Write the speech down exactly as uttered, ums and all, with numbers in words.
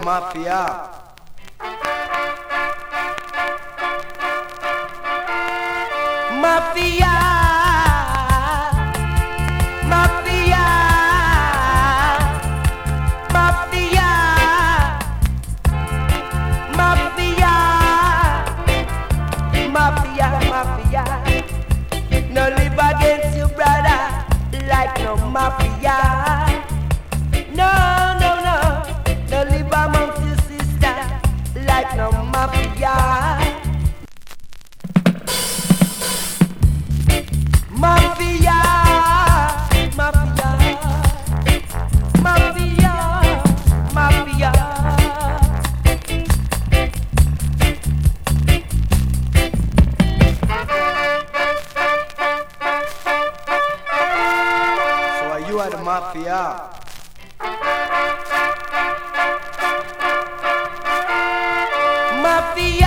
mafia. Mafia, mafia, mafia, mafia, mafia, mafia. No live against your brother like no mafia. No, no, no. No live amongst your sister like no mafia. Mafia, mafia, mafia, mafia. So are you are the mafia? Mafia.